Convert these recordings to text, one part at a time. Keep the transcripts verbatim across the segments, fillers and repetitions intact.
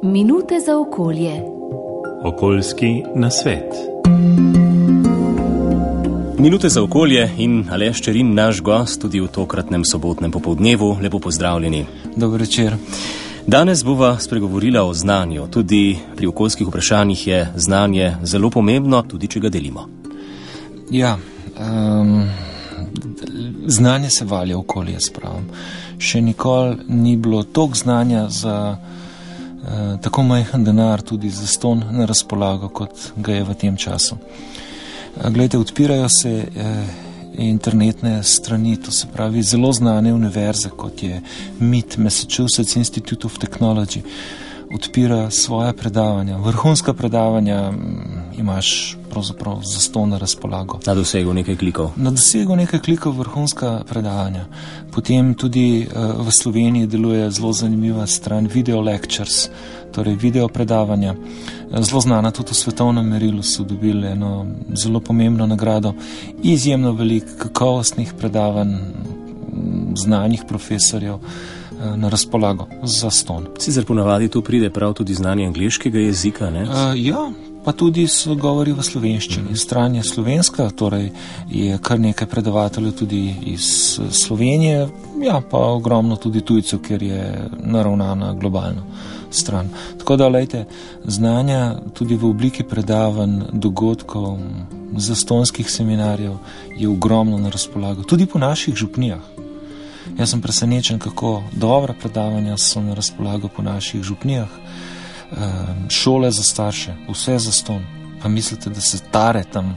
Minute za okolje. Okoljski nasvet. Minute za okolje in Aleš Čerin, naš gost tudi v tokratnem sobotnem popoldnevu. Lepo pozdravljeni. Dober večer. Danes bova spregovorila o znanju. Tudi pri okoljskih vprašanjih je znanje zelo pomembno, tudi če ga delimo. Ja, um, znanje se valja v okolje, spravim. Še nikoli ni bilo toliko znanja za uh, tako majhen denar, tudi za ston na razpolago, kot ga je v tem času. Uh, glejte, odpirajo se uh, internetne strani, to se pravi zelo znane univerze, kot je M I T, Massachusetts Institute of Technology, odpira svoja predavanja, vrhunska predavanja imaš pravzaprav za ston na razpolago. Na dosegu nekaj klikov. Na dosegu nekaj klikov vrhunska predavanja. Potem tudi uh, v Sloveniji deluje zelo zanimiva stran Video Lectures, torej video predavanja. Zelo znana tudi v svetovnem merilu, so dobili eno zelo pomembno nagrado. Izjemno veliko kakovostnih predavanj znanih profesorjev na razpolago za ston. Sicer ponavadi tu pride prav tudi znanje angleškega jezika, ne? Uh, ja, pa tudi so govori v slovenščini. Mm. Stran je slovenska, torej je kar nekaj predavateljev tudi iz Slovenije, ja, pa ogromno tudi tujcev, ker je naravnana globalno stran. Tako da, lejte, znanja tudi v obliki predavanj, dogodkov, zastonskih seminarjev je ogromno na razpolago. Tudi po naših župnijah. Jaz sem presenečen, kako dobra predavanja so na razpolago po naših župnijah. Šole za starše, vse za ston. Pa mislite, da se tare tam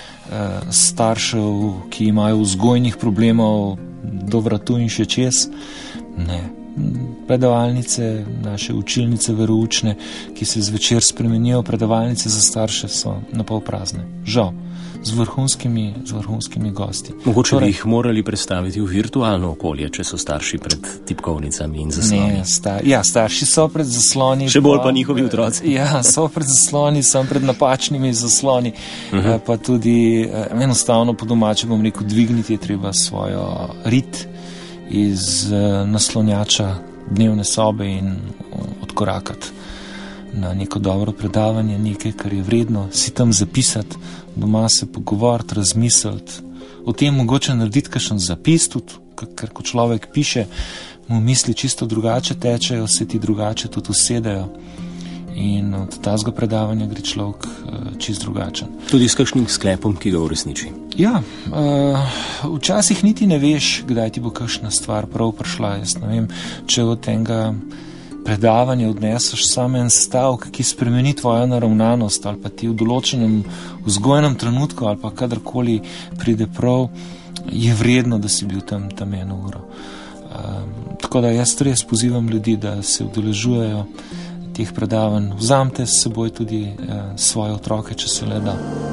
staršev, ki imajo vzgojnih problemov do vratu in še čez? Ne. Predavalnice, naše učilnice veroučne, ki se zvečer spremenijo v predavalnice za starše, so napol prazne. Žal. Z vrhunskimi, z vrhunskimi gosti. Mogoče torej, bi jih morali predstaviti v virtualno okolje, če so starši pred tipkovnicami in zasloni. Ne, star, ja, starši so pred zasloni. Še bolj pa, pa njihovi otroci. Ja, so pred zasloni, so pred napačnimi zasloni. Uh-huh. Pa tudi enostavno po domače, bom rekel, dvigniti je treba svojo rit iz naslonjača dnevne sobe in odkorakati na neko dobro predavanje, nekaj, kar je vredno si tam zapisati, doma se pogovoriti, razmisliti, o tem mogoče narediti kakšen zapis tudi, ker ko človek piše, mu misli čisto drugače tečejo, se ti drugače tudi usedejo in od tazga predavanja gre človek čisto drugačen. Tudi s kakšnim sklepom, ki ga uresniči. Ja, uh, včasih niti ne veš, kdaj ti bo kakšna stvar prav prišla. Jaz ne vem, če od tega predavanje odneseš samo en stavek, ki spremeni tvojo naravnanost ali pa ti v določenem vzgojnem trenutku ali pa kadarkoli pride prav, je vredno, da si bil tam, tam eno uro. Um, tako da jaz res pozivam ljudi, da se udeležujejo teh predavanj. Vzamite s seboj tudi uh, svoje otroke, če se le da.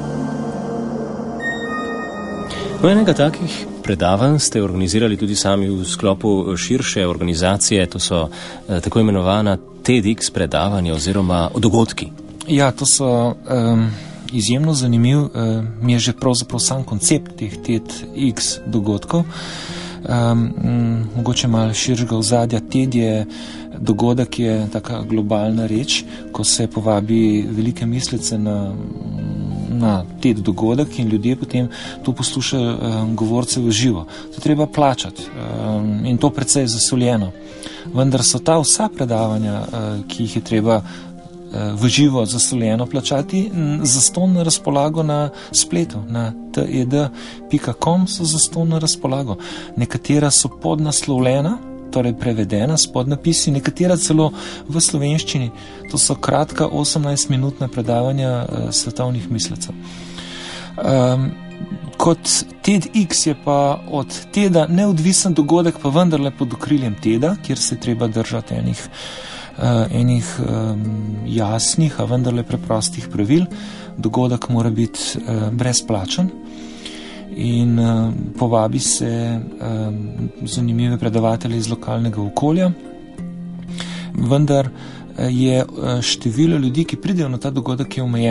No, enega takih predavanj ste organizirali tudi sami v sklopu širše organizacije, to so eh, tako imenovana TEDx predavanja oziroma dogodki. Ja, to so um, izjemno zanimiv, um, mi je že pravzaprav sam koncept teh TEDx dogodkov. Um, um, mogoče malo širšega ozadja. TED je dogodek, je taka globalna reč, ko se povabi velike mislice na na TED dogodek in ljudje potem to poslušajo um, govorce v živo. To treba plačati um, in to precej zasoljeno. Vendar so ta vsa predavanja, uh, ki jih je treba uh, v živo zasoljeno plačati, zaston na razpolago na spletu, na t e d pika com so zaston na razpolago. Nekatera so podnaslovljena, torej prevedena s podnapisi, nekatera celo v slovenščini. To so kratka osemnajstminutna predavanja uh, svetovnih mislecev. Um, kot TEDx je pa od TEDa neodvisen dogodek, pa vendarle pod okriljem TEDa, kjer se treba držati enih, uh, enih um, jasnih, a vendarle preprostih pravil. Dogodek mora biti uh, brezplačen in uh, povabi se um, zanimive predavatelje iz lokalnega okolja, vendar je število ljudi, ki pridejo na ta dogodek, je omejeno.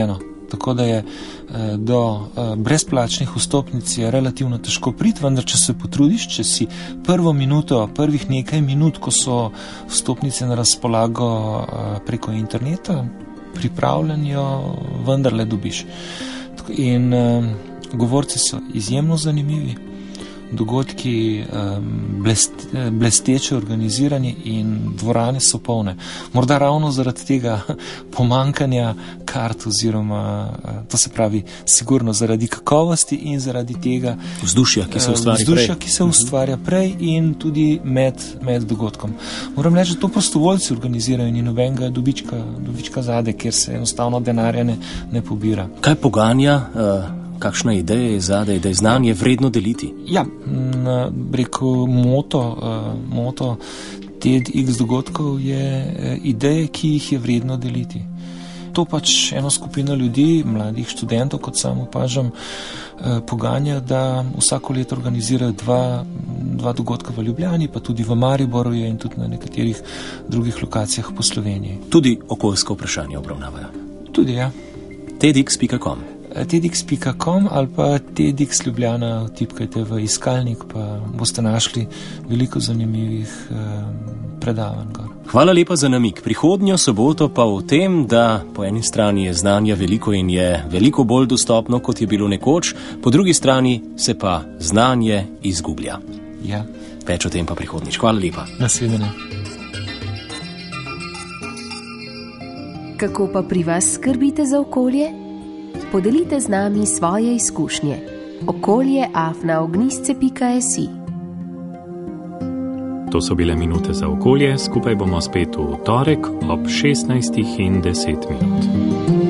tako da je do brezplačnih vstopnic je relativno težko priti, vendar če se potrudiš, če si prvo minuto, prvih nekaj minut, ko so vstopnice na razpolago preko interneta, pripravljenjo, vendarle dobiš. In um, govorci so izjemno zanimivi, dogodki um, blest, blesteče organizirani in dvorane so polne. Morda ravno zaradi tega pomankanja kart oziroma, to se pravi, sigurno zaradi kakovosti in zaradi tega vzdušja, ki se ustvarja vzdušja, prej. ki se ustvarja prej in tudi med, med dogodkom. Moram reči, da to prostovoljci organizirajo in nobenega dobička, dobička zade, kjer se enostavno denarja ne, ne pobira. Kaj poganja? Uh... Kakšna ideja je zadaj, da je znanje vredno deliti? Ja, rekel moto, moto TEDx dogodkov je ideje, ki jih je vredno deliti. To pač eno skupino ljudi, mladih študentov, kot sam opažam, poganja, da vsako leto organizirajo dva, dva dogodka v Ljubljani, pa tudi v Mariboru je in tudi na nekaterih drugih lokacijah po Sloveniji. Tudi okoljsko vprašanje obravnavajo? Tudi, ja. TEDx pika com TEDx pika com ali pa TEDx Ljubljana vtipkajte v iskalnik, pa boste našli veliko zanimivih eh, predavanj gor. Hvala lepa za namig. Prihodnjo soboto pa v tem, da po eni strani je znanja veliko in je veliko bolj dostopno, kot je bilo nekoč, po drugi strani se pa znanje izgublja. Ja. Več o tem pa prihodnjič. Hvala lepa. Nasvidenje. Kako pa pri vas skrbite za okolje? Podelite z nami svoje izkušnje. okolje afna ognjišče pika si. To so bile minute za okolje, skupaj bomo spet v torek ob šestnajstih in deset minut.